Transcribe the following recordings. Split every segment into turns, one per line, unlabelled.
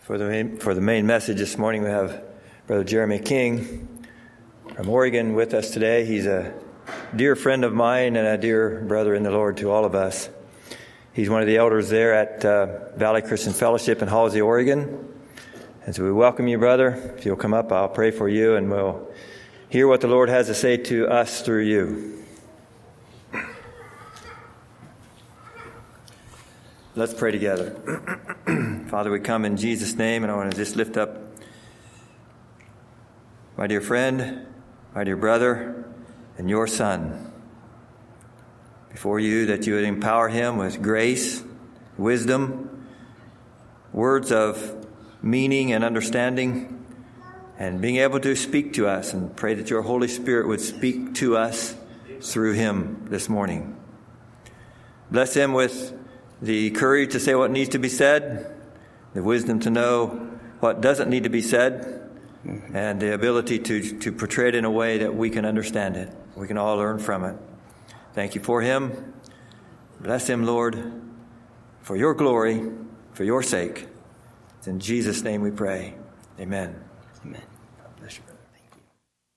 For the main message this morning, we have Brother Jeremy King from Oregon with us today. He's a dear friend of mine and a dear brother in the Lord to all of us. He's one of the elders there at Valley Christian Fellowship in Halsey, Oregon. And so we welcome you, brother. If you'll come up, I'll pray for you, and we'll hear what the Lord has to say to us through you. Let's pray together. Father, we come in Jesus' name, and I want to just lift up my dear friend, my dear brother, and your son before you, that you would empower him with grace, wisdom, words of meaning and understanding, and being able to speak to us, and pray that your Holy Spirit would speak to us through him this morning. Bless him with the courage to say what needs to be said, the wisdom to know what doesn't need to be said, and the ability to portray it in a way that we can understand it. We can all learn from it. Thank you for him. Bless him, Lord, for your glory, for your sake. It's in Jesus' name we pray. Amen.
Amen.
God bless you, brother.
Thank you.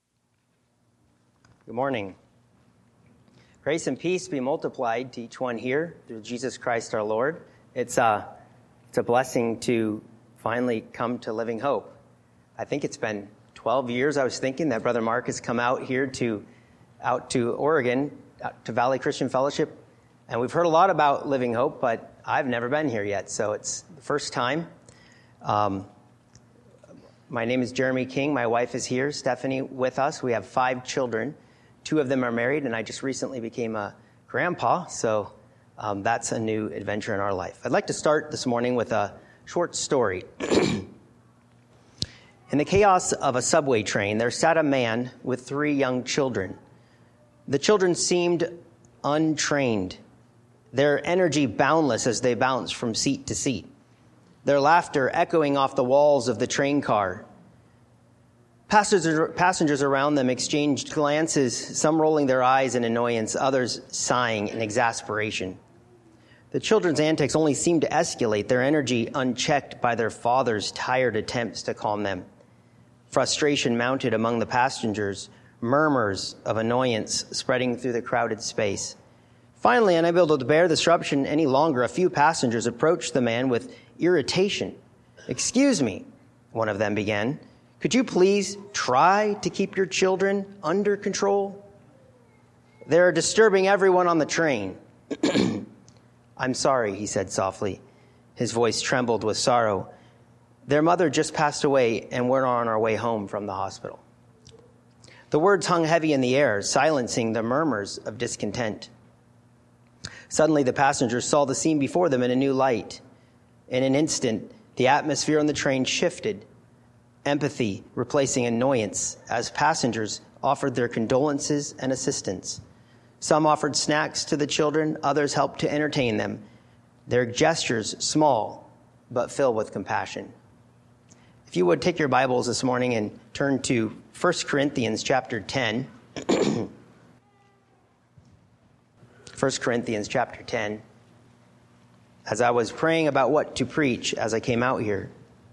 Good morning. Grace and peace be multiplied to each one here through Jesus Christ our Lord. It's a blessing to finally come to Living Hope. I think it's been 12 years. I was thinking that Brother Mark has come out here out to Oregon, out to Valley Christian Fellowship, and we've heard a lot about Living Hope, but I've never been here yet, so it's the first time. My name is Jeremy King. My wife is here, Stephanie, with us. We have 5 children. 2 of them are married, and I just recently became a grandpa, so that's a new adventure in our life. I'd like to start this morning with a short story. In the chaos of a subway train, there sat a man with 3 young children. The children seemed untrained, their energy boundless as they bounced from seat to seat, their laughter echoing off the walls of the train car. Passengers around them exchanged glances, some rolling their eyes in annoyance, others sighing in exasperation. The children's antics only seemed to escalate, their energy unchecked by their father's tired attempts to calm them. Frustration mounted among the passengers, murmurs of annoyance spreading through the crowded space. Finally, unable to bear the disruption any longer, a few passengers approached the man with irritation. "Excuse me," one of them began. "Could you please try to keep your children under control? They're disturbing everyone on the train." "I'm sorry," he said softly. His voice trembled with sorrow. "Their mother just passed away, and we're on our way home from the hospital." The words hung heavy in the air, silencing the murmurs of discontent. Suddenly, the passengers saw the scene before them in a new light. In an instant, the atmosphere on the train shifted, empathy replacing annoyance as passengers offered their condolences and assistance. Some offered snacks to the children, others helped to entertain them, their gestures small but filled with compassion. If you would take your Bibles this morning and turn to 1 Corinthians chapter 10. 1 Corinthians chapter 10. As I was praying about what to preach as I came out here,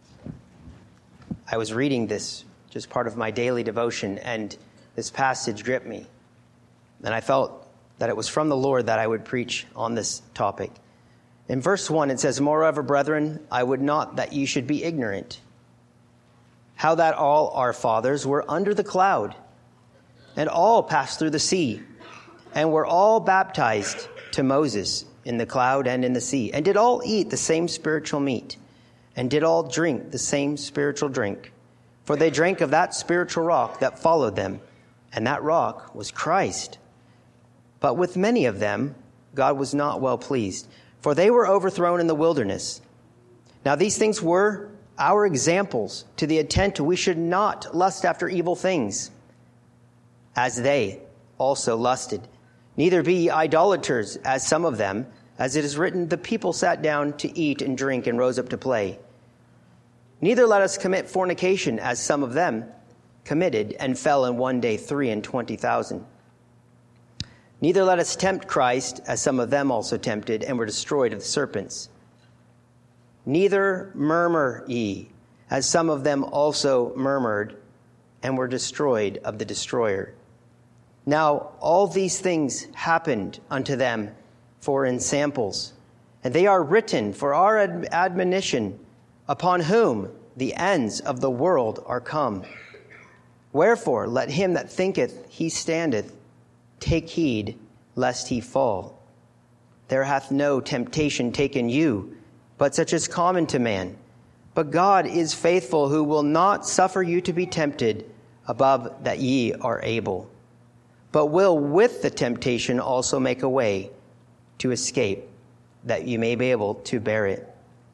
I was reading this, just part of my daily devotion, and this passage gripped me. And I felt that it was from the Lord that I would preach on this topic. In verse 1, it says, "Moreover, brethren, I would not that ye should be ignorant, how that all our fathers were under the cloud, and all passed through the sea, and were all baptized to Moses in the cloud and in the sea, and did all eat the same spiritual meat, and did all drink the same spiritual drink. For they drank of that spiritual rock that followed them, and that rock was Christ. But with many of them God was not well pleased, for they were overthrown in the wilderness. Now these things were our examples, to the intent we should not lust after evil things, as they also lusted. Neither be ye idolaters, as some of them, as it is written, the people sat down to eat and drink and rose up to play. Neither let us commit fornication, as some of them committed and fell in one day 23,000. Neither let us tempt Christ, as some of them also tempted and were destroyed of the serpents. neither murmur ye, as some of them also murmured and were destroyed of the destroyer. Now all these things happened unto them for ensamples, and they are written for our admonition, upon whom the ends of the world are come. Wherefore let him that thinketh he standeth take heed lest he fall. There hath no temptation taken you, but such as common to man. But God is faithful, who will not suffer you to be tempted above that ye are able, but will with the temptation also make a way to escape, that you may be able to bear it.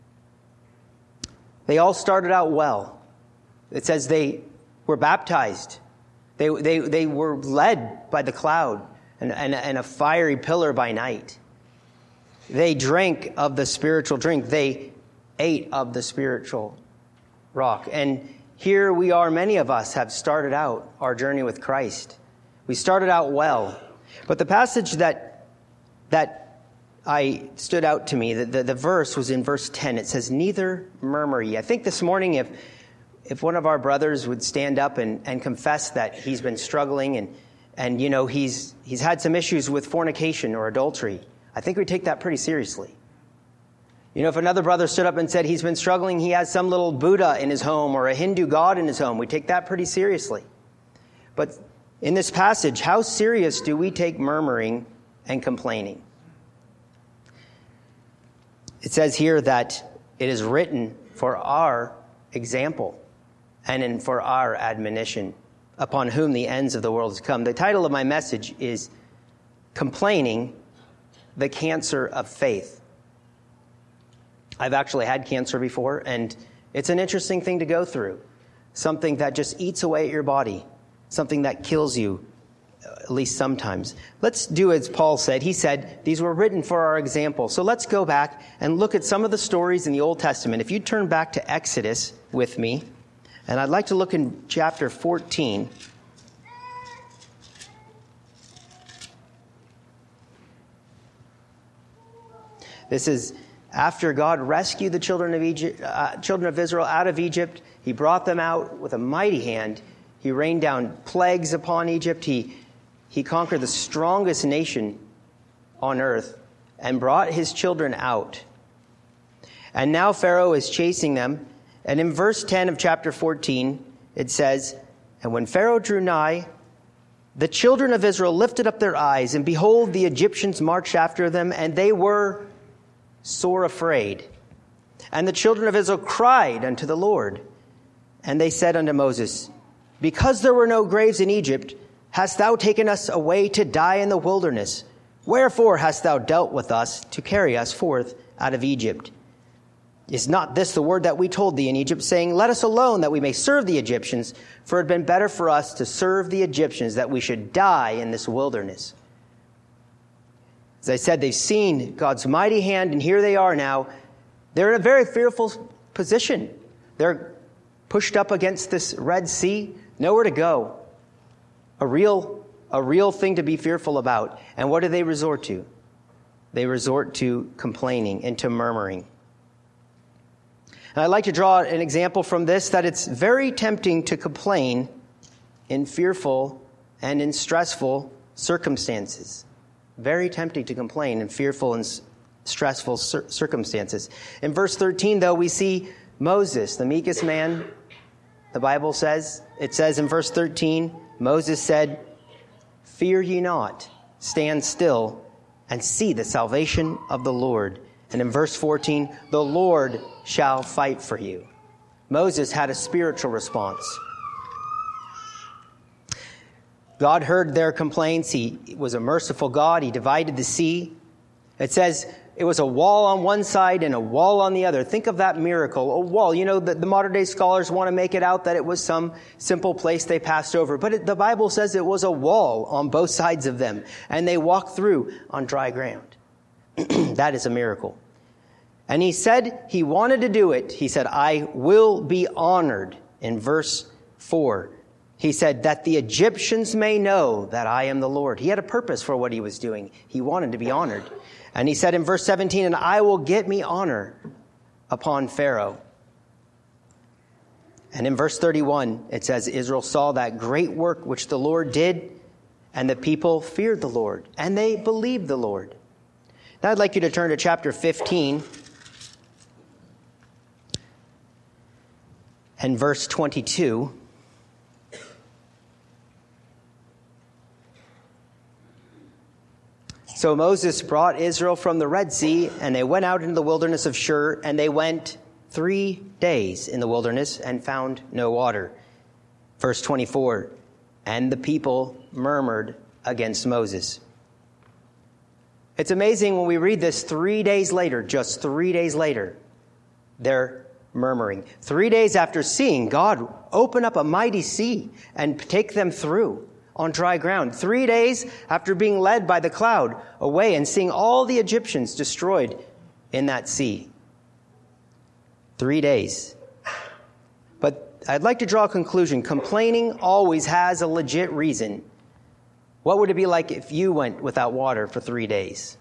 They all started out well. It says they were baptized. They were led by the cloud and a fiery pillar by night. They drank of the spiritual drink. They ate of the spiritual rock. And here we are, many of us have started out our journey with Christ. We started out well. But the passage that I stood out to me, the verse was in verse 10. It says, neither murmur ye. I think this morning if one of our brothers would stand up and confess that he's been struggling and you know, he's had some issues with fornication or adultery, I think we'd take that pretty seriously. You know, if another brother stood up and said he's been struggling, he has some little Buddha in his home or a Hindu god in his home, we take that pretty seriously. But in this passage, how serious do we take murmuring and complaining? It says here that it is written for our example and for our admonition, upon whom the ends of the world has come. The title of my message is Complaining, the Cancer of Faith. I've actually had cancer before, and it's an interesting thing to go through. Something that just eats away at your body. Something that kills you, at least sometimes. Let's do as Paul said. He said, these were written for our example. So let's go back and look at some of the stories in the Old Testament. If you turn back to Exodus with me, and I'd like to look in chapter 14. This is after God rescued the children of Israel out of Egypt. He brought them out with a mighty hand. He rained down plagues upon Egypt. He conquered the strongest nation on earth and brought his children out. And now Pharaoh is chasing them. And in verse 10 of chapter 14, it says, and when Pharaoh drew nigh, the children of Israel lifted up their eyes, and behold, the Egyptians marched after them, and they were sore afraid. And the children of Israel cried unto the Lord. And they said unto Moses, because there were no graves in Egypt, hast thou taken us away to die in the wilderness? Wherefore hast thou dealt with us to carry us forth out of Egypt? Is not this the word that we told thee in Egypt, saying, let us alone that we may serve the Egyptians? For it had been better for us to serve the Egyptians, that we should die in this wilderness. As I said, they've seen God's mighty hand, and here they are now. They're in a very fearful position. They're pushed up against this Red Sea, nowhere to go. A real thing to be fearful about. And what do they resort to? They resort to complaining and to murmuring. And I'd like to draw an example from this, that it's very tempting to complain in fearful and in stressful circumstances. Very tempting to complain in fearful and stressful circumstances. In verse 13, though, we see Moses, the meekest man, the Bible says. It says in verse 13, Moses said, fear ye not, stand still, and see the salvation of the Lord. And in verse 14, the Lord shall fight for you. Moses had a spiritual response. God heard their complaints. He was a merciful God. He divided the sea. It says it was a wall on one side and a wall on the other. Think of that miracle, a wall. You know, the modern day scholars want to make it out that it was some simple place they passed over. But the Bible says it was a wall on both sides of them. And they walked through on dry ground. That is a miracle. And he said he wanted to do it. He said, I will be honored. In verse 4, he said, that the Egyptians may know that I am the Lord. He had a purpose for what he was doing. He wanted to be honored. And he said in verse 17, and I will get me honor upon Pharaoh. And in verse 31, it says, Israel saw that great work which the Lord did, and the people feared the Lord, and they believed the Lord. Now I'd like you to turn to chapter 15 and verse 22. So Moses brought Israel from the Red Sea, and they went out into the wilderness of Shur, and they went 3 days in the wilderness and found no water. Verse 24, and the people murmured against Moses. It's amazing when we read this 3 days later, just 3 days later, they're murmuring. 3 days after seeing God open up a mighty sea and take them through on dry ground. 3 days after being led by the cloud away and seeing all the Egyptians destroyed in that sea. 3 days. But I'd like to draw a conclusion. Complaining always has a legit reason. What would it be like if you went without water for 3 days?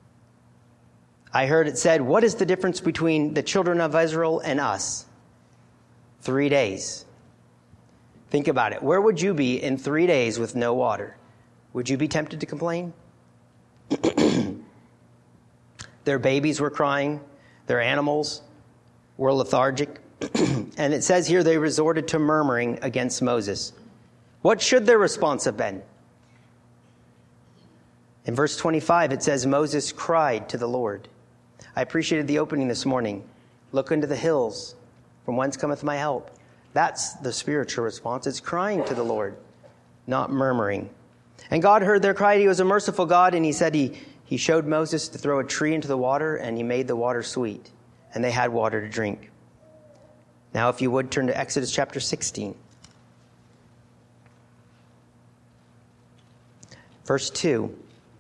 I heard it said, what is the difference between the children of Israel and us? 3 days. Think about it. Where would you be in 3 days with no water? Would you be tempted to complain? Their babies were crying. Their animals were lethargic. And it says here they resorted to murmuring against Moses. What should their response have been? In verse 25, it says, Moses cried to the Lord. I appreciated the opening this morning. Look into the hills, from whence cometh my help. That's the spiritual response. It's crying to the Lord, not murmuring. And God heard their cry. He was a merciful God, and he said he showed Moses to throw a tree into the water, and he made the water sweet, and they had water to drink. Now, if you would, turn to Exodus chapter 16. Verse 2.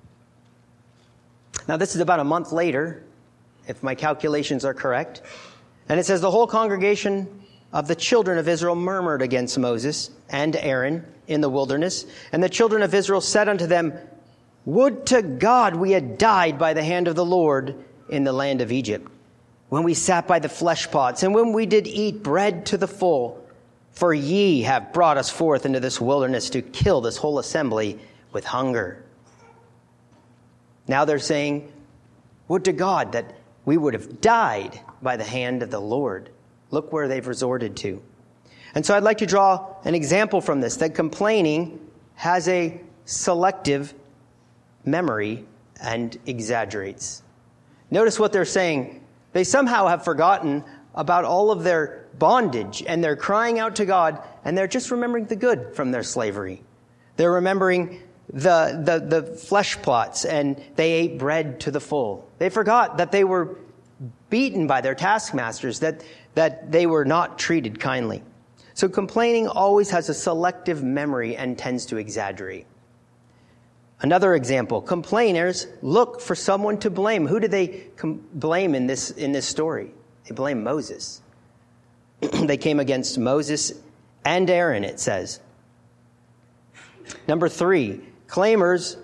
Now, this is about a month later, if my calculations are correct. And it says, the whole congregation of the children of Israel murmured against Moses and Aaron in the wilderness. And the children of Israel said unto them, would to God we had died by the hand of the Lord in the land of Egypt, when we sat by the flesh pots, and when we did eat bread to the full. For ye have brought us forth into this wilderness to kill this whole assembly with hunger. Now they're saying, would to God that we would have died by the hand of the Lord. Look where they've resorted to. And so I'd like to draw an example from this, that complaining has a selective memory and exaggerates. Notice what they're saying. They somehow have forgotten about all of their bondage, and they're crying out to God, and they're just remembering the good from their slavery. They're remembering the flesh plots, and they ate bread to the full. They forgot that they were beaten by their taskmasters, that they were not treated kindly. So complaining always has a selective memory and tends to exaggerate. Another example, complainers look for someone to blame. Who do they blame in this story? They blame Moses. They came against Moses and Aaron, it says. Number 3, complainers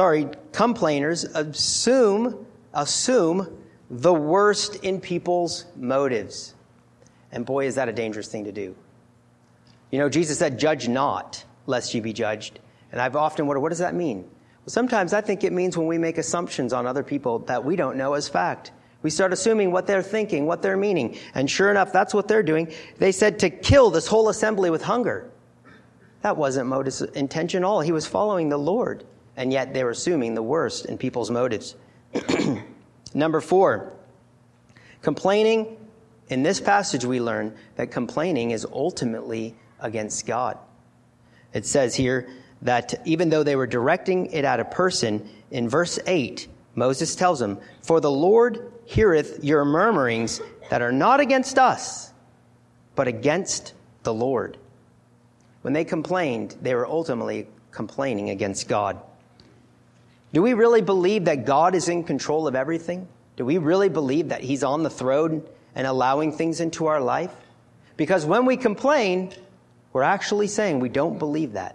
assume the worst in people's motives. And boy, is that a dangerous thing to do. You know, Jesus said, judge not, lest you be judged. And I've often wondered, what does that mean? Well, sometimes I think it means when we make assumptions on other people that we don't know as fact. We start assuming what they're thinking, what they're meaning. And sure enough, that's what they're doing. They said to kill this whole assembly with hunger. That wasn't Moses' intention at all. He was following the Lord. And yet they were assuming the worst in people's motives. Number 4, complaining. In this passage, we learn that complaining is ultimately against God. It says here that even though they were directing it at a person, in verse 8, Moses tells them, for the Lord heareth your murmurings that are not against us, but against the Lord. When they complained, they were ultimately complaining against God. Do we really believe that God is in control of everything? Do we really believe that he's on the throne and allowing things into our life? Because when we complain, we're actually saying we don't believe that.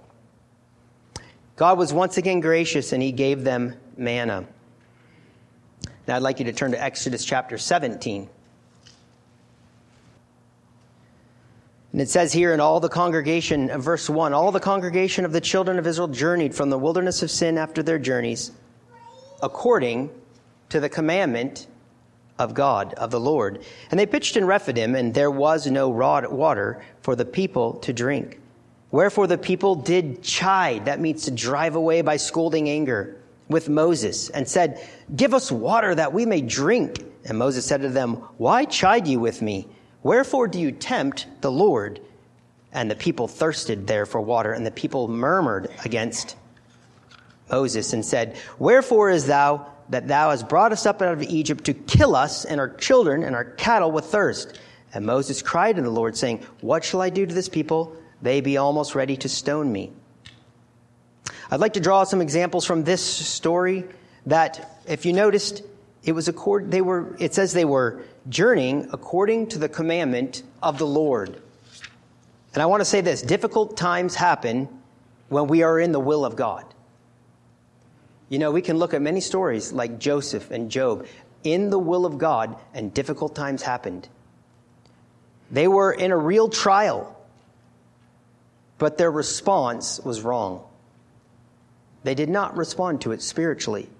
God was once again gracious, and he gave them manna. Now I'd like you to turn to Exodus chapter 17. And it says here in all the congregation, verse 1, all the congregation of the children of Israel journeyed from the wilderness of Sin after their journeys, according to the commandment of God, of the Lord. And they pitched in Rephidim, and there was no water for the people to drink. Wherefore the people did chide, that means to drive away by scolding anger, with Moses, and said, give us water that we may drink. And Moses said to them, why chide you with me? Wherefore do you tempt the Lord? And the people thirsted there for water, and the people murmured against Moses and said, wherefore is thou that thou hast brought us up out of Egypt to kill us and our children and our cattle with thirst? And Moses cried to the Lord, saying, what shall I do to this people? They be almost ready to stone me. I'd like to draw some examples from this story that, if you noticed, it says they were journeying according to the commandment of the Lord. And I want to say this, difficult times happen when we are in the will of God. You know, we can look at many stories like Joseph and Job in the will of God, and difficult times happened. They were in a real trial, but their response was wrong. They did not respond to it spiritually.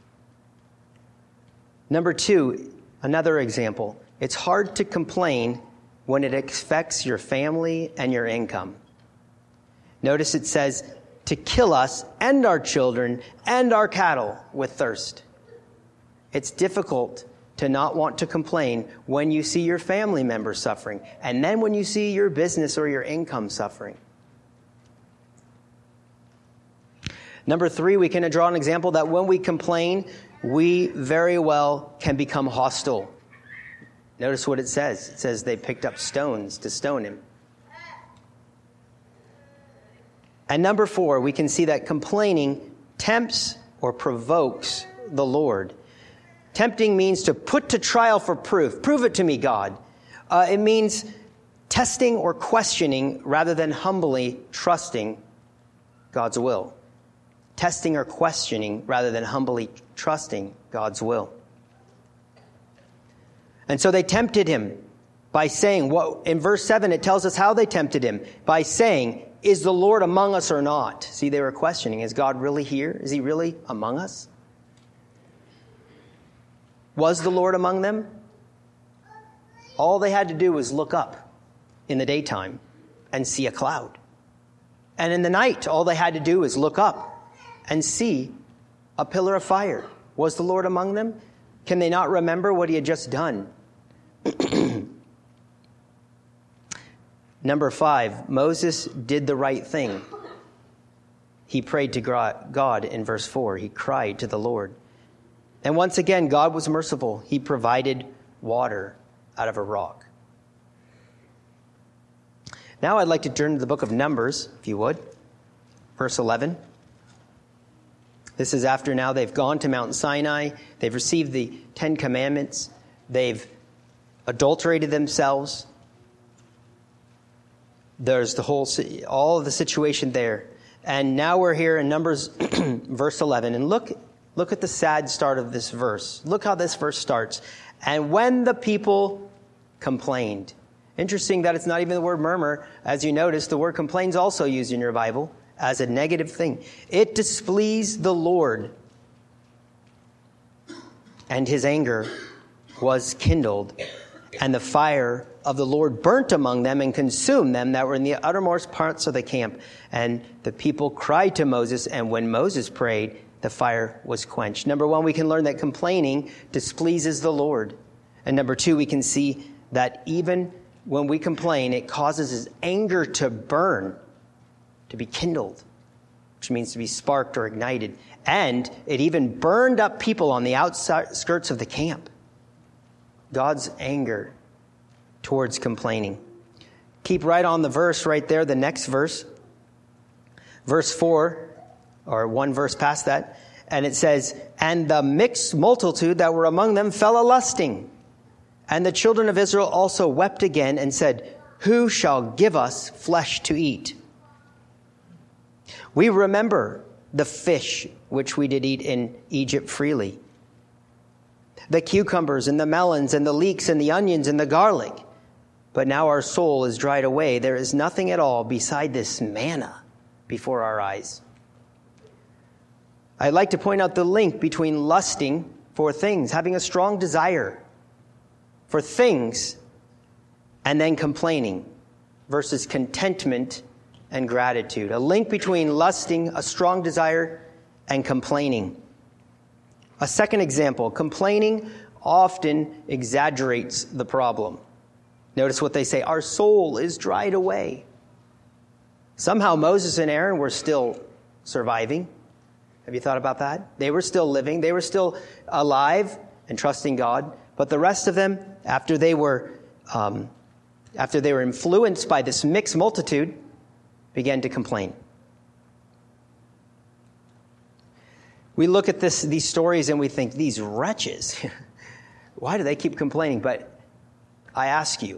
Number 2, another example. It's hard to complain when it affects your family and your income. Notice it says, to kill us and our children and our cattle with thirst. It's difficult to not want to complain when you see your family members suffering, and then when you see your business or your income suffering. Number 3, we can draw an example that when we complain, we very well can become hostile. Notice what it says. It says they picked up stones to stone him. And number 4, we can see that complaining tempts or provokes the Lord. Tempting means to put to trial for proof. Prove it to me, God. It means testing or questioning rather than humbly trusting God's will. Testing or questioning rather than humbly trusting God's will. And so they tempted him by saying, in verse 7, it tells us how they tempted him. By saying, is the Lord among us or not? See, they were questioning, is God really here? Is he really among us? Was the Lord among them? All they had to do was look up in the daytime and see a cloud. And in the night, all they had to do was look up and see a pillar of fire. Was the Lord among them? Can they not remember what he had just done? Number 5, Moses did the right thing. He prayed to God in verse 4. He cried to the Lord. And once again, God was merciful. He provided water out of a rock. Now I'd like to turn to the book of Numbers, if you would. Verse 11. This is after now they've gone to Mount Sinai. They've received the 10 Commandments. They've adulterated themselves. There's all of the situation there. And now we're here in Numbers verse 11. And look at the sad start of this verse. Look how this verse starts. And when the people complained. Interesting that it's not even the word murmur. As you notice, the word complain is also used in your Bible as a negative thing. It displeased the Lord, and his anger was kindled, and the fire of the Lord burnt among them and consumed them that were in the uttermost parts of the camp. And the people cried to Moses, and when Moses prayed, the fire was quenched. Number 1, we can learn that complaining displeases the Lord. And number 2, we can see that even when we complain, it causes his anger to burn, to be kindled, which means to be sparked or ignited. And it even burned up people on the outskirts of the camp. God's anger towards complaining. Keep right on the verse right there, the next verse. Verse 4, or one verse past that. And it says, and the mixed multitude that were among them fell a-lusting. And the children of Israel also wept again and said, who shall give us flesh to eat? We remember the fish which we did eat in Egypt freely, the cucumbers and the melons and the leeks and the onions and the garlic. but now our soul is dried away. There is nothing at all beside this manna before our eyes. I'd like to point out the link between lusting for things, having a strong desire for things, and then complaining versus contentment and gratitude. A link between lusting, a strong desire, and complaining. A second example, complaining often exaggerates the problem. Notice what they say, our soul is dried away. Somehow Moses and Aaron were still surviving. Have you thought about that? They were still living. They were still alive and trusting God. But the rest of them, after they were influenced by this mixed multitude, began to complain. We look at these stories and we think, these wretches, why do they keep complaining? But I ask you,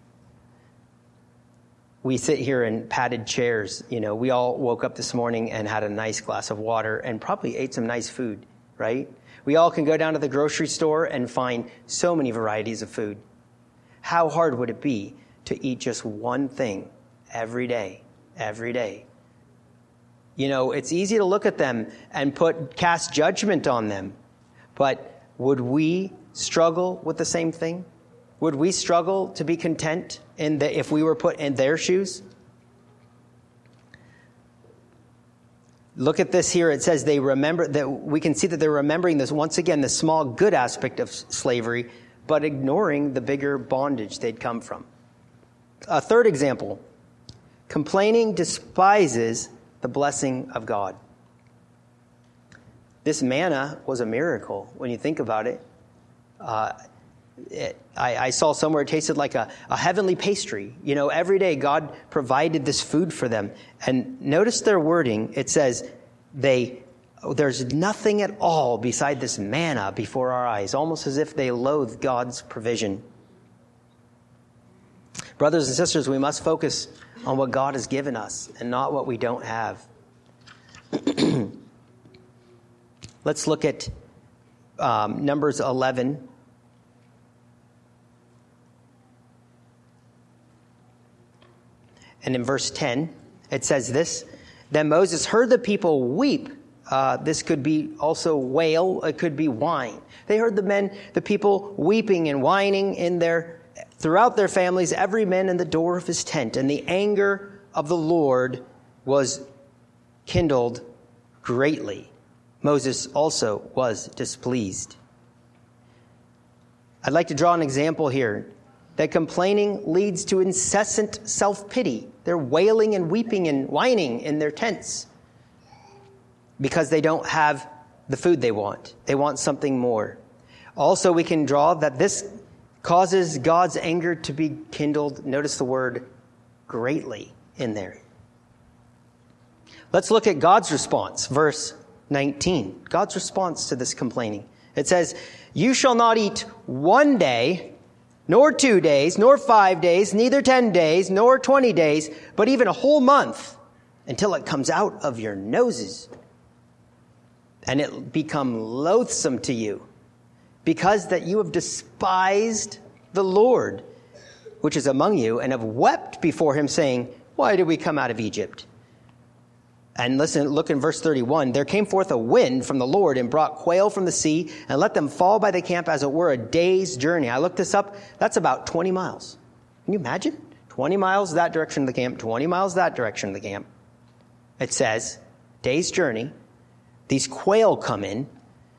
we sit here in padded chairs. You know, we all woke up this morning and had a nice glass of water and probably ate some nice food, right? We all can go down to the grocery store and find so many varieties of food. How hard would it be to eat just one thing every day? Every day. You know, it's easy to look at them and cast judgment on them. But would we struggle with the same thing? Would we struggle to be content if we were put in their shoes? Look at this here. It says they remember that we can see that they're remembering this once again, the small good aspect of slavery, but ignoring the bigger bondage they'd come from. A third example, complaining despises the blessing of God. This manna was a miracle when you think about it. I saw somewhere it tasted like a heavenly pastry. You know, every day God provided this food for them. And notice their wording. It says there's nothing at all beside this manna before our eyes, almost as if they loathe God's provision. Brothers and sisters, we must focus on what God has given us and not what we don't have. Let's look at Numbers 11. And in verse 10, it says this, Then Moses heard the people weep. This could be also wail. It could be whine. They heard the people weeping and whining throughout their families, every man in the door of his tent. And the anger of the Lord was kindled greatly. Moses also was displeased. I'd like to draw an example here that complaining leads to incessant self-pity. They're wailing and weeping and whining in their tents because they don't have the food they want. They want something more. Also, we can draw that this causes God's anger to be kindled. Notice the word greatly in there. Let's look at God's response, verse 19. God's response to this complaining. It says, You shall not eat 1 day, nor 2 days, nor 5 days, neither 10 days, nor 20 days, but even a whole month, until it comes out of your noses, and it become loathsome to you, because that you have despised the Lord, which is among you, and have wept before him, saying, Why did we come out of Egypt? And listen, look in verse 31. There came forth a wind from the Lord and brought quail from the sea and let them fall by the camp as it were a day's journey. I looked this up. That's about 20 miles. Can you imagine? 20 miles that direction of the camp, 20 miles that direction of the camp. It says, day's journey. These quail come in.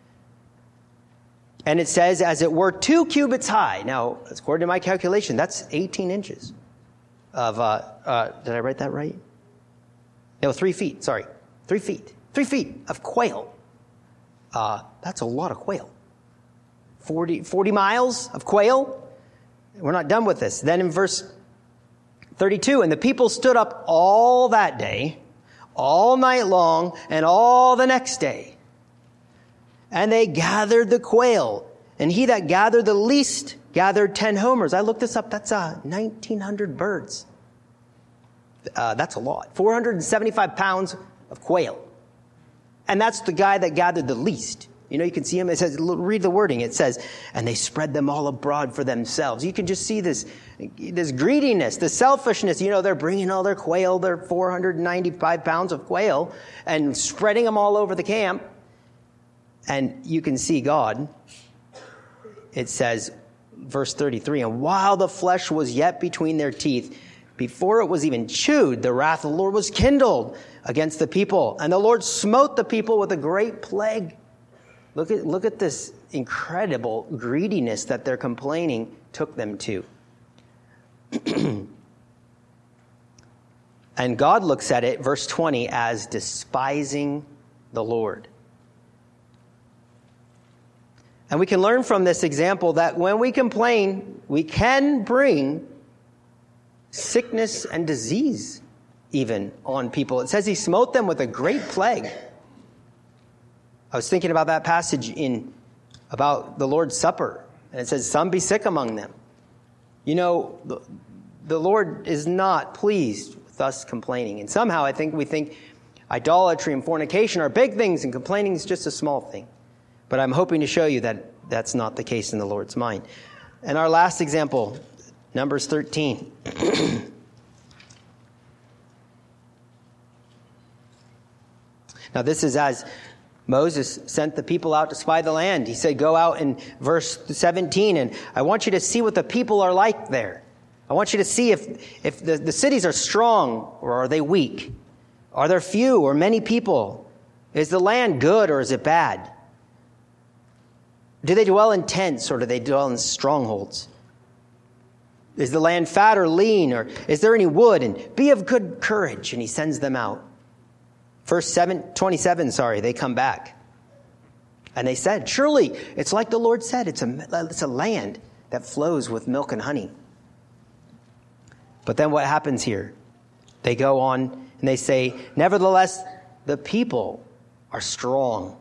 And it says, as it were 2 cubits high. Now, according to my calculation, that's 18 inches of, did I write that right? No, 3 feet, sorry. 3 feet. 3 feet of quail. That's a lot of quail. 40 miles of quail. We're not done with this. Then in verse 32, and the people stood up all that day, all night long, and all the next day. And they gathered the quail. And he that gathered the least gathered 10 homers. I looked this up. That's 1,900 birds. That's a lot. 475 pounds of quail. And that's the guy that gathered the least. You can see them. It says, read the wording. It says, and they spread them all abroad for themselves. You can just see this greediness, the selfishness. They're bringing all their quail, their 495 pounds of quail, and spreading them all over the camp. And you can see God. It says, verse 33, and while the flesh was yet between their teeth, before it was even chewed, the wrath of the Lord was kindled against the people. And the Lord smote the people with a great plague. Look at this incredible greediness that their complaining took them to. And God looks at it, verse 20, as despising the Lord. And we can learn from this example that when we complain, we can bring sickness and disease even on people. It says he smote them with a great plague. I was thinking about that passage about the Lord's Supper. And it says, some be sick among them. The Lord is not pleased with us complaining. And somehow we think idolatry and fornication are big things and complaining is just a small thing. But I'm hoping to show you that that's not the case in the Lord's mind. And our last example, Numbers 13. Now this is as Moses sent the people out to spy the land. He said, go out in verse 17, and I want you to see what the people are like there. I want you to see if the cities are strong or are they weak? Are there few or many people? Is the land good or is it bad? Do they dwell in tents or do they dwell in strongholds? Is the land fat or lean, or is there any wood? And be of good courage. And he sends them out. Verse 27, they come back. And they said, surely it's like the Lord said, it's a land that flows with milk and honey. But then what happens here? They go on and they say, nevertheless, the people are strong.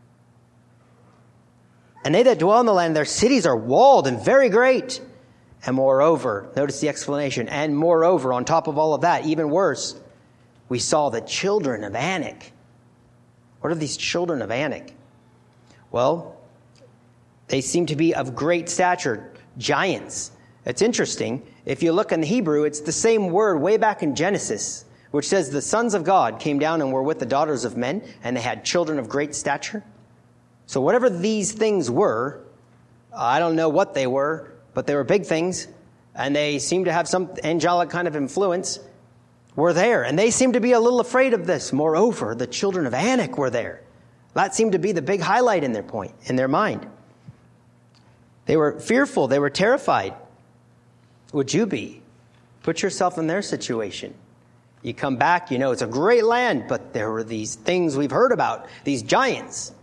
And they that dwell in the land, their cities are walled and very great. And moreover, notice the explanation, and moreover, on top of all of that, even worse, we saw the children of Anak. What are these children of Anak? Well, they seem to be of great stature, giants. It's interesting. If you look in the Hebrew, it's the same word way back in Genesis, which says the sons of God came down and were with the daughters of men, and they had children of great stature. So whatever these things were, I don't know what they were, but they were big things, and they seemed to have some angelic kind of influence, were there. And they seemed to be a little afraid of this. Moreover, the children of Anak were there. That seemed to be the big highlight in their mind. They were fearful. They were terrified. Would you be? Put yourself in their situation. You come back, it's a great land, but there were these things we've heard about, these giants.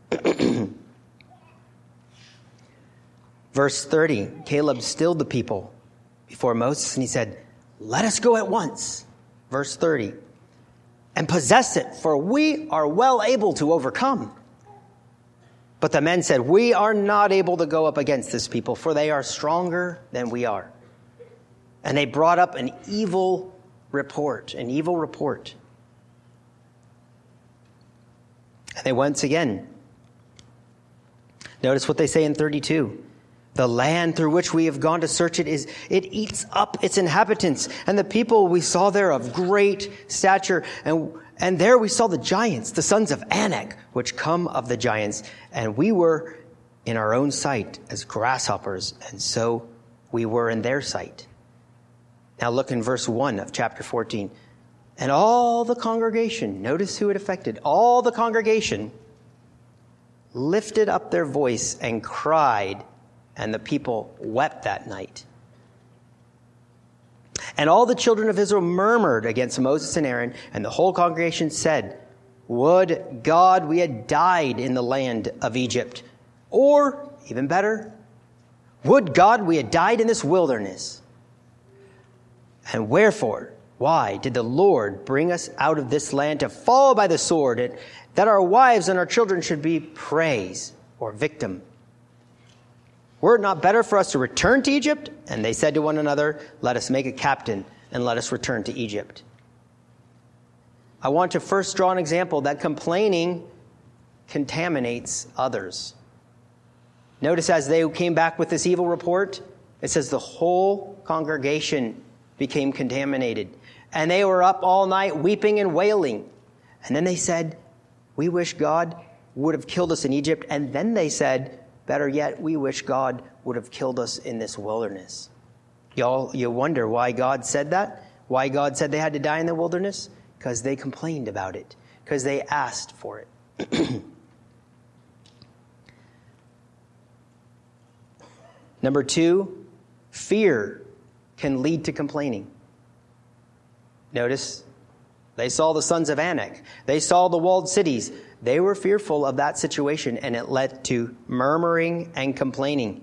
Verse 30, Caleb stilled the people before Moses, and he said, let us go at once. Verse 30, and possess it, for we are well able to overcome. But the men said, we are not able to go up against this people, for they are stronger than we are. And they brought up an evil report. And they once again, notice what they say in 32. The land through which we have gone to search it eats up its inhabitants. And the people we saw there of great stature. And there we saw the giants, the sons of Anak, which come of the giants. And we were in our own sight as grasshoppers. And so we were in their sight. Now look in verse 1 of chapter 14. And all the congregation, notice who it affected. All the congregation lifted up their voice and cried, and the people wept that night. And all the children of Israel murmured against Moses and Aaron, and the whole congregation said, would God we had died in the land of Egypt. Or, even better, would God we had died in this wilderness. And wherefore, why did the Lord bring us out of this land to fall by the sword, that our wives and our children should be prey or victim? Were it not better for us to return to Egypt? And they said to one another, let us make a captain and let us return to Egypt. I want to first draw an example that complaining contaminates others. Notice as they came back with this evil report, it says the whole congregation became contaminated. And they were up all night weeping and wailing. And then they said, we wish God would have killed us in Egypt. And then they said, better yet, we wish God would have killed us in this wilderness. You wonder why God said that? Why God said they had to die in the wilderness? Because they complained about it. Because they asked for it. Number 2, fear can lead to complaining. Notice, they saw the sons of Anak. They saw the walled cities. They were fearful of that situation, and it led to murmuring and complaining.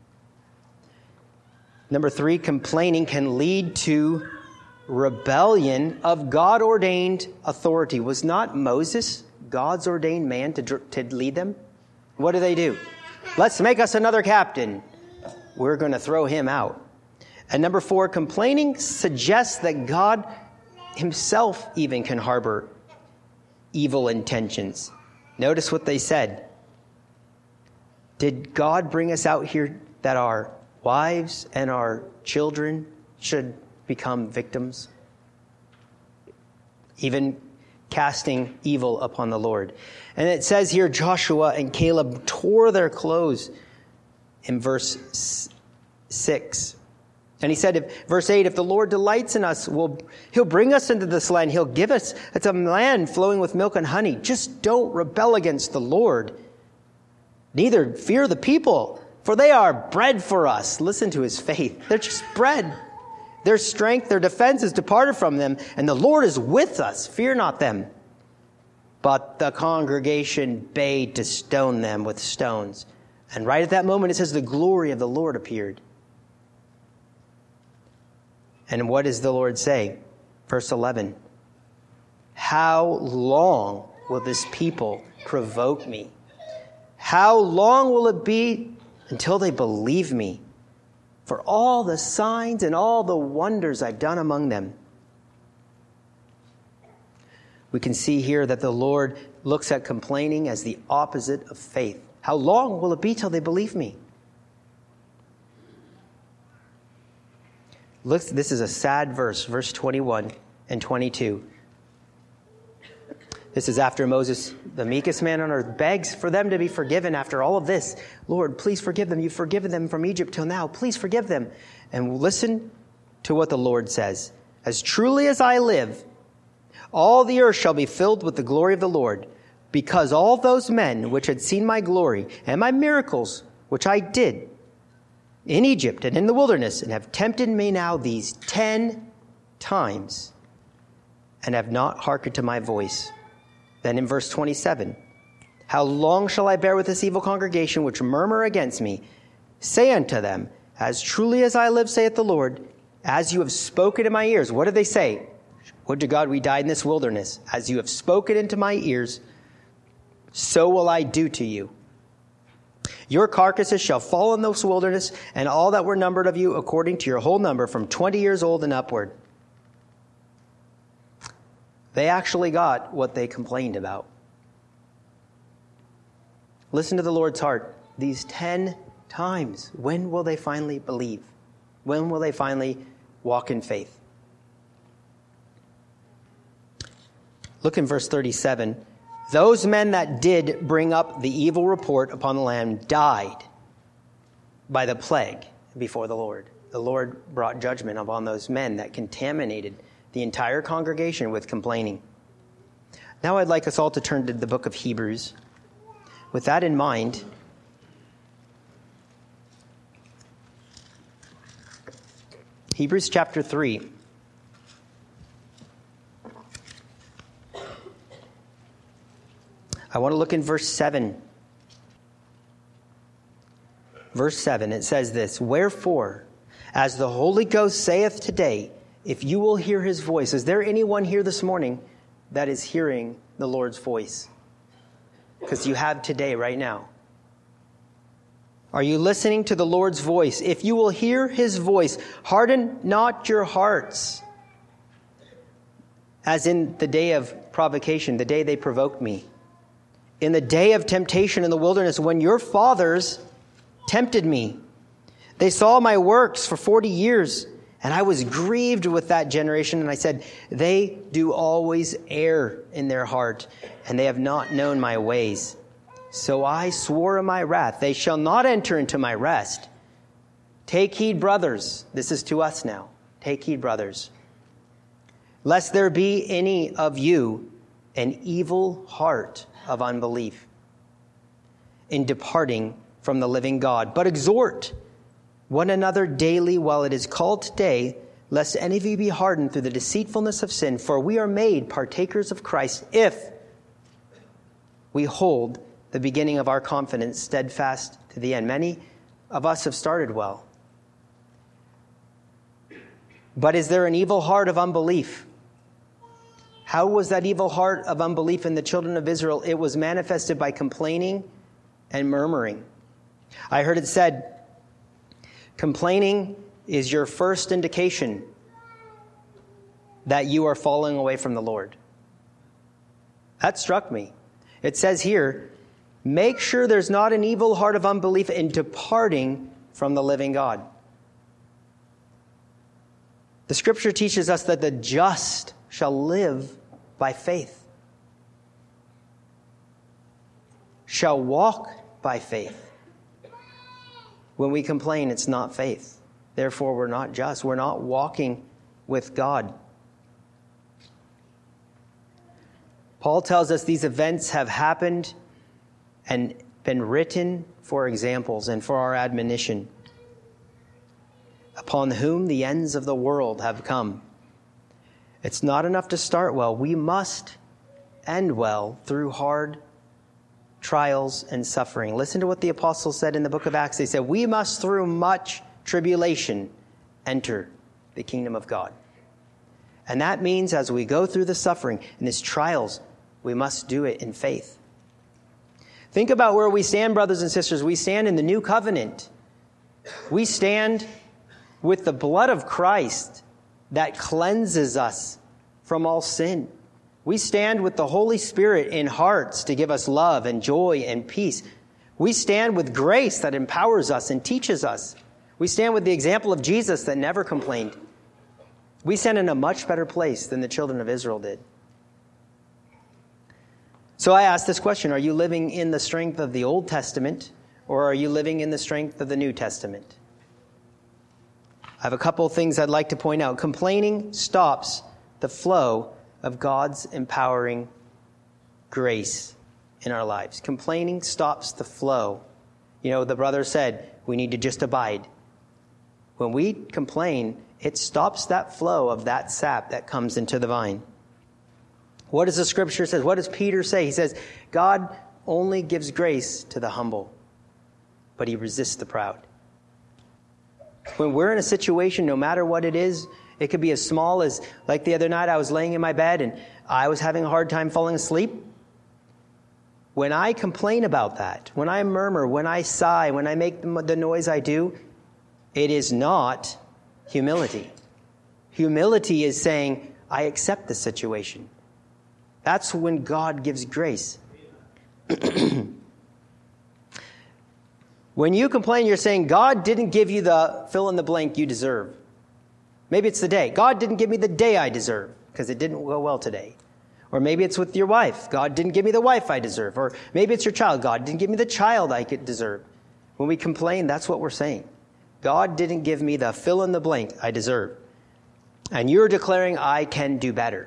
Number 3, complaining can lead to rebellion of God-ordained authority. Was not Moses God's ordained man to lead them? What do? Let's make us another captain. We're going to throw him out. And number 4, complaining suggests that God himself even can harbor evil intentions. Notice what they said. Did God bring us out here that our wives and our children should become victims? Even casting evil upon the Lord. And it says here, Joshua and Caleb tore their clothes in verse 6. And he said, verse 8, if the Lord delights in us, he'll bring us into this land. He'll give us, it's a land flowing with milk and honey. Just don't rebel against the Lord. Neither fear the people, for they are bread for us. Listen to his faith. They're just bread. Their strength, their defense is departed from them, and the Lord is with us. Fear not them. But the congregation bade to stone them with stones. And right at that moment, it says the glory of the Lord appeared. And what does the Lord say? Verse 11. How long will this people provoke me? How long will it be until they believe me? For all the signs and all the wonders I've done among them. We can see here that the Lord looks at complaining as the opposite of faith. How long will it be till they believe me? Look, this is a sad verse 21 and 22. This is after Moses, the meekest man on earth, begs for them to be forgiven after all of this. Lord, please forgive them. You've forgiven them from Egypt till now. Please forgive them. And listen to what the Lord says. As truly as I live, all the earth shall be filled with the glory of the Lord, because all those men which had seen my glory and my miracles, which I did in Egypt and in the wilderness, and have tempted me now these 10 times, and have not hearkened to my voice. Then in verse 27, how long shall I bear with this evil congregation which murmur against me? Say unto them, as truly as I live, saith the Lord, as you have spoken in my ears. What did they say? Would to God we died in this wilderness. As you have spoken into my ears, so will I do to you. Your carcasses shall fall in this wilderness, and all that were numbered of you according to your whole number, from 20 years old and upward. They actually got what they complained about. Listen to the Lord's heart. These 10 times, when will they finally believe? When will they finally walk in faith? Look in verse 37. Those men that did bring up the evil report upon the land died by the plague before the Lord. The Lord brought judgment upon those men that contaminated the entire congregation with complaining. Now I'd like us all to turn to the book of Hebrews. With that in mind, Hebrews chapter 3. I want to look in verse 7. Verse 7, it says this, wherefore, as the Holy Ghost saith today, if you will hear his voice. Is there anyone here this morning that is hearing the Lord's voice? Because you have today, right now. Are you listening to the Lord's voice? If you will hear his voice, harden not your hearts. As in the day of provocation, the day they provoked me. in the day of temptation in the wilderness when your fathers tempted me. They saw my works for 40 years, and I was grieved with that generation. And I said, they do always err in their heart, and they have not known my ways. So I swore in my wrath, they shall not enter into my rest. Take heed, brothers. This is to us now. Take heed, brothers, lest there be any of you an evil heart of unbelief in departing from the living God. But exhort one another daily while it is called today, lest any of you be hardened through the deceitfulness of sin. For we are made partakers of Christ if we hold the beginning of our confidence steadfast to the end. Many of us have started well. But is there an evil heart of unbelief? How was that evil heart of unbelief in the children of Israel? It was manifested by complaining and murmuring. I heard it said, complaining is your first indication that you are falling away from the Lord. That struck me. It says here, make sure there's not an evil heart of unbelief in departing from the living God. The scripture teaches us that the just shall live by faith, shall walk by faith. When we complain, it's not faith. Therefore, we're not just. We're not walking with God. Paul tells us these events have happened and been written for examples and for our admonition, upon whom the ends of the world have come. It's not enough to start well. We must end well through hard trials and suffering. Listen to what the apostles said in the book of Acts. They said, we must through much tribulation enter the kingdom of God. And that means as we go through the suffering and these trials, we must do it in faith. Think about where we stand, brothers and sisters. We stand in the new covenant. We stand with the blood of Christ that cleanses us from all sin. We stand with the Holy Spirit in hearts to give us love and joy and peace. We stand with grace that empowers us and teaches us. We stand with the example of Jesus that never complained. We stand in a much better place than the children of Israel did. So I ask this question, are you living in the strength of the Old Testament, or are you living in the strength of the New Testament? I have a couple of things I'd like to point out. Complaining stops the flow of God's empowering grace in our lives. Complaining stops the flow. You know, the brother said, we need to just abide. When we complain, it stops that flow of that sap that comes into the vine. What does the scripture say? What does Peter say? He says, God only gives grace to the humble, but he resists the proud. When we're in a situation, no matter what it is, it could be as small as, like the other night, I was laying in my bed and I was having a hard time falling asleep. When I complain about that, when I murmur, when I sigh, when I make the noise I do, it is not humility. Humility is saying, I accept the situation. That's when God gives grace. When you complain, you're saying, God didn't give you the fill in the blank you deserve. Maybe it's the day. God didn't give me the day I deserve because it didn't go well today. Or maybe it's with your wife. God didn't give me the wife I deserve. Or maybe it's your child. God didn't give me the child I could deserve. When we complain, that's what we're saying. God didn't give me the fill in the blank I deserve. And you're declaring I can do better.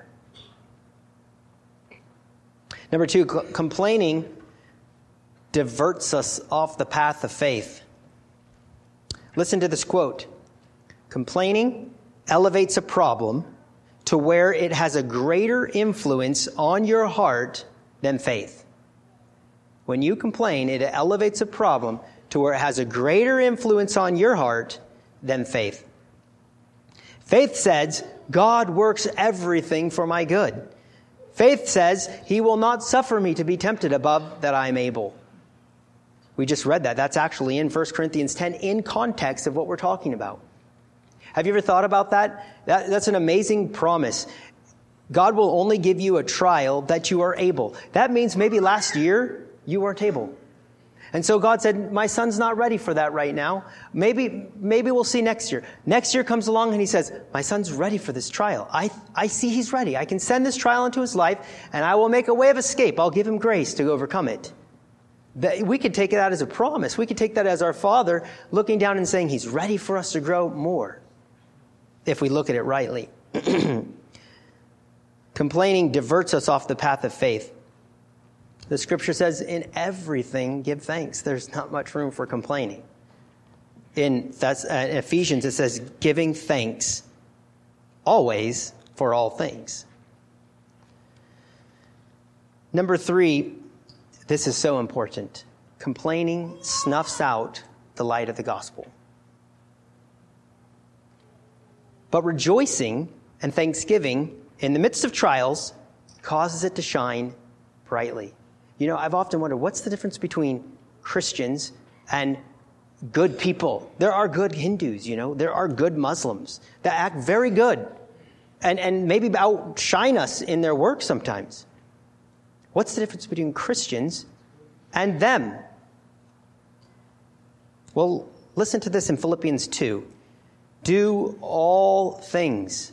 Number two, complaining diverts us off the path of faith. Listen to this quote. Complaining elevates a problem to where it has a greater influence on your heart than faith. When you complain, it elevates a problem to where it has a greater influence on your heart than faith. Faith says, God works everything for my good. Faith says, he will not suffer me to be tempted above that I am able. We just read that. That's actually in 1 Corinthians 10 in context of what we're talking about. Have you ever thought about that? That's an amazing promise. God will only give you a trial that you are able. That means maybe last year you weren't able. And so God said, my son's not ready for that right now. Maybe we'll see next year. Next year comes along and he says, my son's ready for this trial. I see he's ready. I can send this trial into his life and I will make a way of escape. I'll give him grace to overcome it. We could take that as a promise. We could take that as our Father looking down and saying he's ready for us to grow more if we look at it rightly. Complaining diverts us off the path of faith. The scripture says, in everything give thanks. There's not much room for complaining. In Ephesians, it says, giving thanks always for all things. Number 3, this is so important. Complaining snuffs out the light of the gospel. But rejoicing and thanksgiving in the midst of trials causes it to shine brightly. You know, I've often wondered, what's the difference between Christians and good people? There are good Hindus, you know. There are good Muslims that act very good and maybe outshine us in their work sometimes. What's the difference between Christians and them? Well, listen to this in Philippians 2. Do all things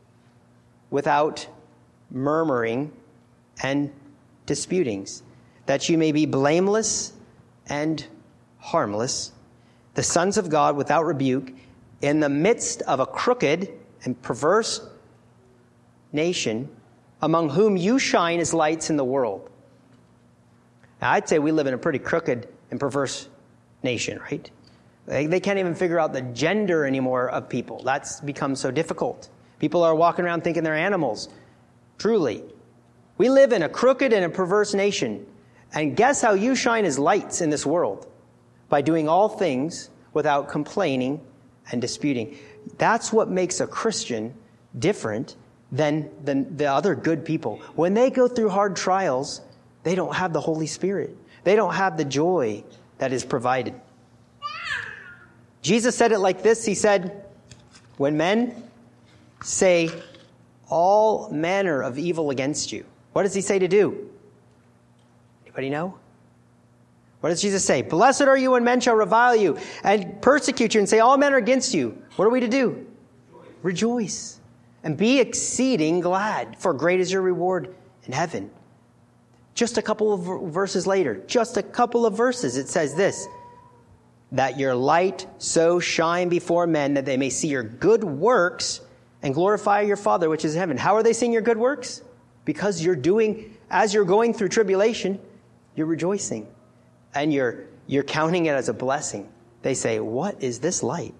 without murmuring and disputings, that you may be blameless and harmless, the sons of God without rebuke, in the midst of a crooked and perverse nation, among whom you shine as lights in the world. Now, I'd say we live in a pretty crooked and perverse nation, right? They can't even figure out the gender anymore of people. That's become so difficult. People are walking around thinking they're animals. Truly. We live in a crooked and a perverse nation. And guess how you shine as lights in this world? By doing all things without complaining and disputing. That's what makes a Christian different than the other good people. When they go through hard trials, they don't have the Holy Spirit. They don't have the joy that is provided. Jesus said it like this. He said, when men say all manner of evil against you, what does he say to do? Anybody know? What does Jesus say? Blessed are you when men shall revile you and persecute you and say all men are against you. What are we to do? Rejoice. And be exceeding glad, for great is your reward in heaven. Just a couple of verses later, it says this, that your light so shine before men that they may see your good works and glorify your Father which is in heaven. How are they seeing your good works? Because as you're going through tribulation, you're rejoicing. And you're counting it as a blessing. They say, what is this light?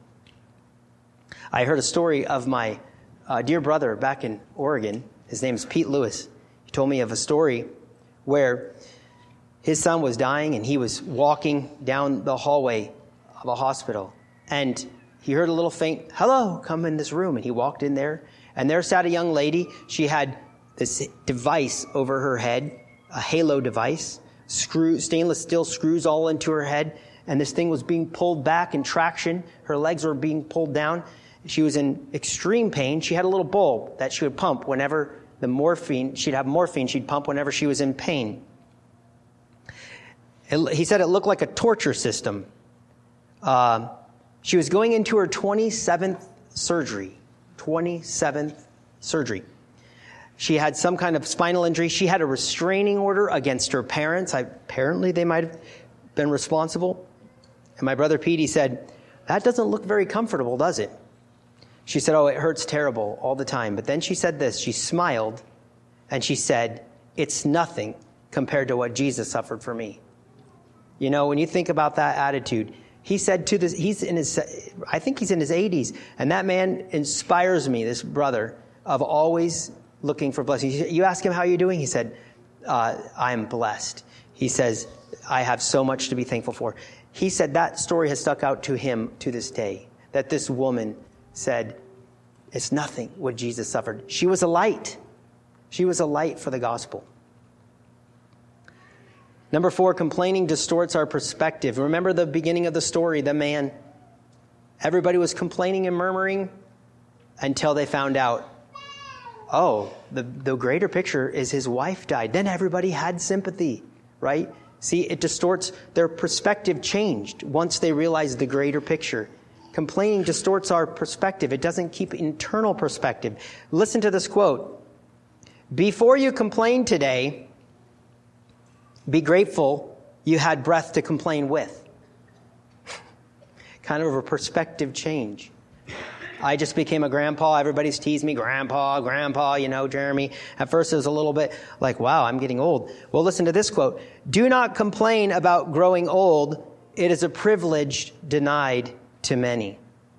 I heard a story of my dear brother back in Oregon. His name's Pete Lewis. He told me of a story where his son was dying and he was walking down the hallway of a hospital. And he heard a little faint, hello, come in this room. And he walked in there. And there sat a young lady. She had this device over her head, a halo device, stainless steel screws all into her head. And this thing was being pulled back in traction. Her legs were being pulled down. She was in extreme pain. She had a little bulb that she would pump whenever she'd have morphine she'd pump whenever she was in pain. He said it looked like a torture system. She was going into her 27th surgery. 27th surgery. She had some kind of spinal injury. She had a restraining order against her parents. Apparently, they might have been responsible. And my brother Pete, he said, that doesn't look very comfortable, does it? She said, oh, it hurts terrible all the time. But then she said this. She smiled, and she said, it's nothing compared to what Jesus suffered for me. You know, when you think about that attitude, he said to this, I think he's in his 80s, and that man inspires me, this brother, of always looking for blessings. You ask him, how are you doing? He said, I'm blessed. He says, I have so much to be thankful for. He said that story has stuck out to him to this day, that this woman said, it's nothing what Jesus suffered. She was a light. She was a light for the gospel. Number 4, complaining distorts our perspective. Remember the beginning of the story, the man. Everybody was complaining and murmuring until they found out, oh, the greater picture is his wife died. Then everybody had sympathy, right? See, it distorts their perspective changed once they realized the greater picture. Complaining distorts our perspective. It doesn't keep internal perspective. Listen to this quote. Before you complain today, be grateful you had breath to complain with. Kind of a perspective change. I just became a grandpa. Everybody's teased me, grandpa, Jeremy. At first it was a little bit like, wow, I'm getting old. Well, listen to this quote. Do not complain about growing old. It is a privilege denied to many.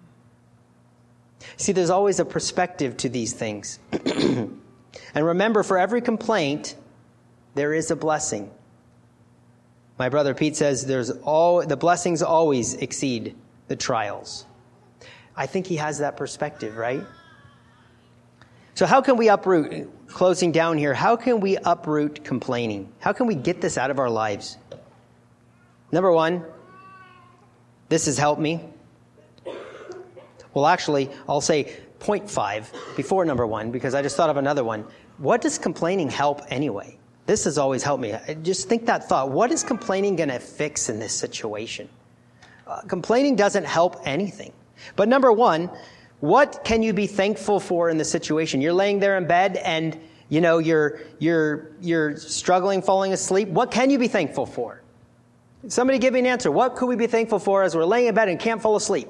See, there's always a perspective to these things. And remember, for every complaint, there is a blessing. My brother Pete says the blessings always exceed the trials. I think he has that perspective, right? So how can we uproot, closing down here, how can we uproot complaining? How can we get this out of our lives? Number one, this has helped me. Well, actually, I'll say 0.5 before number one, because I just thought of another one. What does complaining help anyway? This has always helped me. Just think that thought. What is complaining going to fix in this situation? Complaining doesn't help anything. But number one, what can you be thankful for in the situation? You're laying there in bed and, you're struggling, falling asleep. What can you be thankful for? Somebody give me an answer. What could we be thankful for as we're laying in bed and can't fall asleep?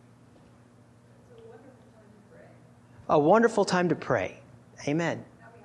A wonderful time to pray. Amen.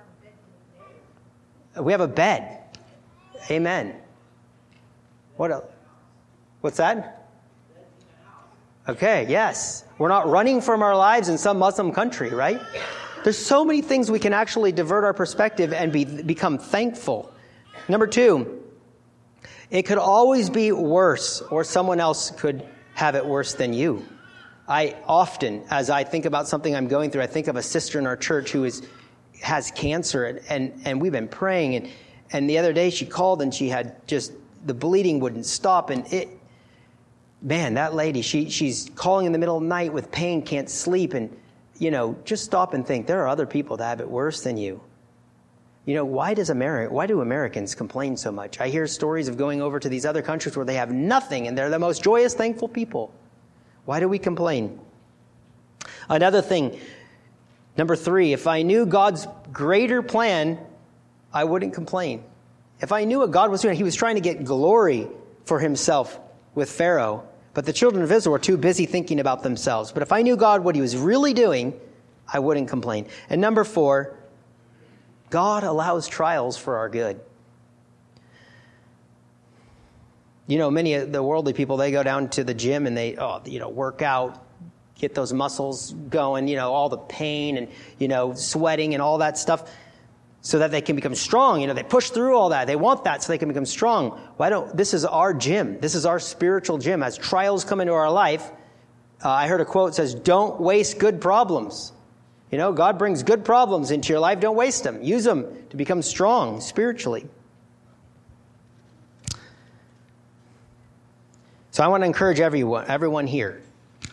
We have a bed. Amen. What else? What's that? Okay, yes. We're not running from our lives in some Muslim country, right? There's so many things we can actually divert our perspective and become thankful. Number two, it could always be worse, or someone else could have it worse than you. I often, as I think about something I'm going through, I think of a sister in our church who has cancer, and we've been praying, and the other day she called and she had just, the bleeding wouldn't stop, and that lady, she's calling in the middle of the night with pain, can't sleep, and, just stop and think, there are other people that have it worse than you. Why do Americans complain so much? I hear stories of going over to these other countries where they have nothing, and they're the most joyous, thankful people. Why do we complain? Another thing, number three, if I knew God's greater plan, I wouldn't complain. If I knew what God was doing, he was trying to get glory for himself with Pharaoh, but the children of Israel were too busy thinking about themselves. But if I knew God, what he was really doing, I wouldn't complain. And number four, God allows trials for our good. Many of the worldly people, they go down to the gym and they, work out, get those muscles going, all the pain and, sweating and all that stuff so that they can become strong. They push through all that. They want that so they can become strong. This is our gym. This is our spiritual gym. As trials come into our life, I heard a quote that says, don't waste good problems. God brings good problems into your life. Don't waste them. Use them to become strong spiritually. So I want to encourage everyone here.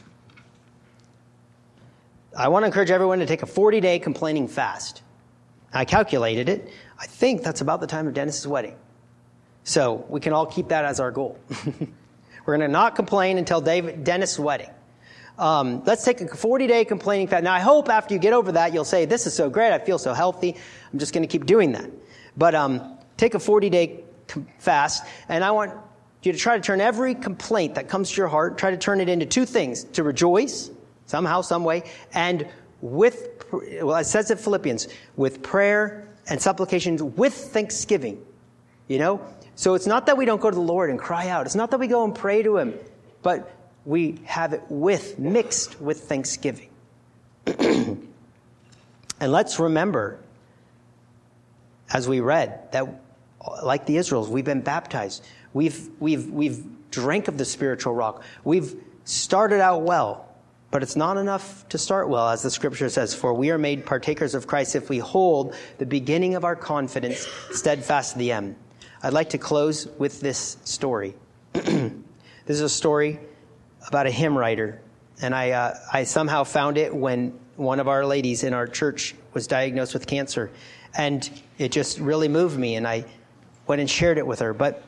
I want to encourage everyone to take a 40-day complaining fast. I calculated it. I think that's about the time of Dennis's wedding. So we can all keep that as our goal. We're going to not complain until Dennis's wedding. Let's take a 40-day complaining fast. Now, I hope after you get over that, you'll say, this is so great. I feel so healthy. I'm just going to keep doing that. But take a 40-day fast, and I want you to try to turn every complaint that comes to your heart, try to turn it into two things: to rejoice somehow, some way, and it says in Philippians, with prayer and supplications, with thanksgiving. So it's not that we don't go to the Lord and cry out. It's not that we go and pray to him, but we have it mixed with thanksgiving. And let's remember, as we read, that like the Israels, we've been baptized. We've drank of the spiritual rock. We've started out well, but it's not enough to start well, as the scripture says, for we are made partakers of Christ if we hold the beginning of our confidence steadfast to the end. I'd like to close with this story. This is a story about a hymn writer, and I somehow found it when one of our ladies in our church was diagnosed with cancer. And it just really moved me, and I went and shared it with her. But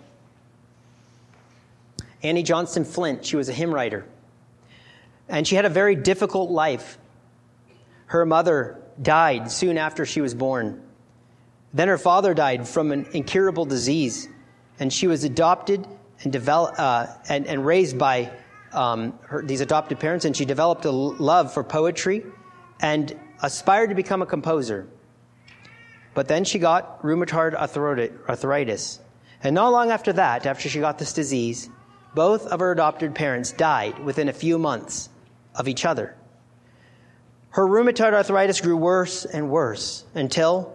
Annie Johnston Flint, she was a hymn writer. And she had a very difficult life. Her mother died soon after she was born. Then her father died from an incurable disease. And she was adopted and and raised by these adopted parents. And she developed a love for poetry and aspired to become a composer. But then she got rheumatoid arthritis. And not long after that, after she got this disease, both of her adopted parents died within a few months of each other. Her rheumatoid arthritis grew worse and worse until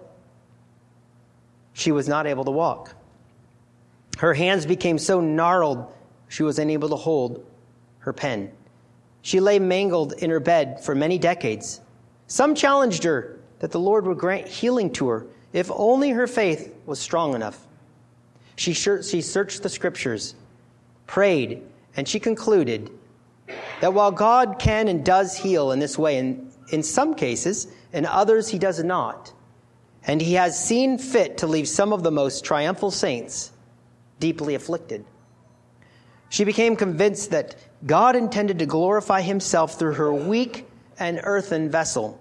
she was not able to walk. Her hands became so gnarled she was unable to hold her pen. She lay mangled in her bed for many decades. Some challenged her that the Lord would grant healing to her if only her faith was strong enough. She searched the scriptures, prayed, and she concluded that while God can and does heal in this way, in some cases, in others he does not, and he has seen fit to leave some of the most triumphal saints deeply afflicted. She became convinced that God intended to glorify himself through her weak and earthen vessel.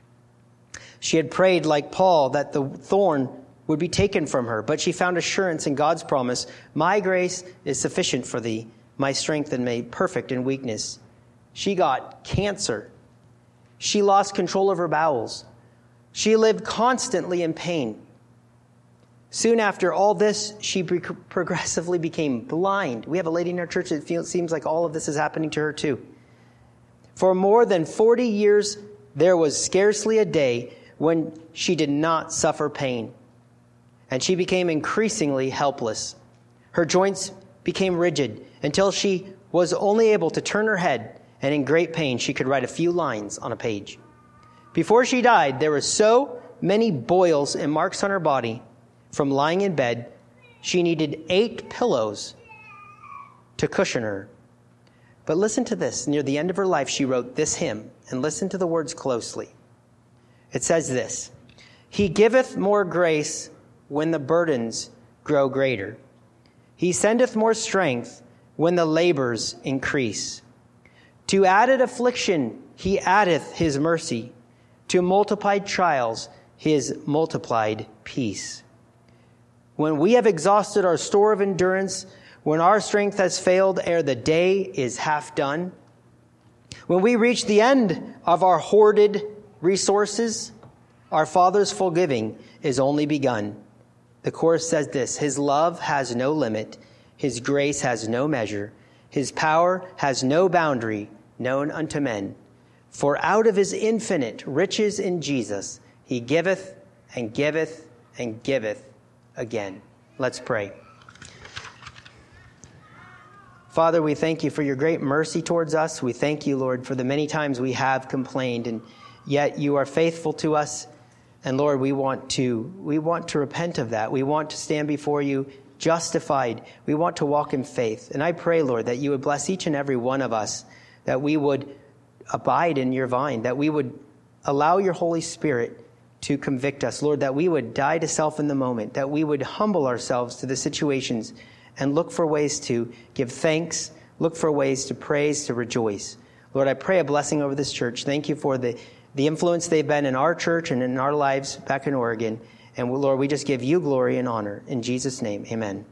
She had prayed, like Paul, that the thorn would be taken from her, but she found assurance in God's promise, "My grace is sufficient for thee, my strength is made perfect in weakness." She got cancer. She lost control of her bowels. She lived constantly in pain. Soon after all this, she progressively became blind. We have a lady in our church that seems like all of this is happening to her too. For more than 40 years, there was scarcely a day when she did not suffer pain. And she became increasingly helpless. Her joints became rigid until she was only able to turn her head, and in great pain she could write a few lines on a page. Before she died, there were so many boils and marks on her body from lying in bed, she needed 8 pillows to cushion her. But listen to this. Near the end of her life, she wrote this hymn, and listen to the words closely. It says this: "He giveth more grace when the burdens grow greater. He sendeth more strength when the labors increase. To added affliction he addeth his mercy. To multiplied trials his multiplied peace. When we have exhausted our store of endurance, when our strength has failed ere the day is half done, when we reach the end of our hoarded resources, our Father's full giving is only begun." The chorus says this: "His love has no limit, his grace has no measure, his power has no boundary known unto men. For out of his infinite riches in Jesus, he giveth and giveth and giveth again." Let's pray. Father, we thank you for your great mercy towards us. We thank you, Lord, for the many times we have complained, and yet you are faithful to us. And Lord, we want to repent of that. We want to stand before you justified. We want to walk in faith. And I pray, Lord, that you would bless each and every one of us, that we would abide in your vine, that we would allow your Holy Spirit to convict us, Lord, that we would die to self in the moment, that we would humble ourselves to the situations and look for ways to give thanks, look for ways to praise, to rejoice. Lord, I pray a blessing over this church. Thank you for the influence they've been in our church and in our lives back in Oregon. And Lord, we just give you glory and honor. In Jesus' name, amen.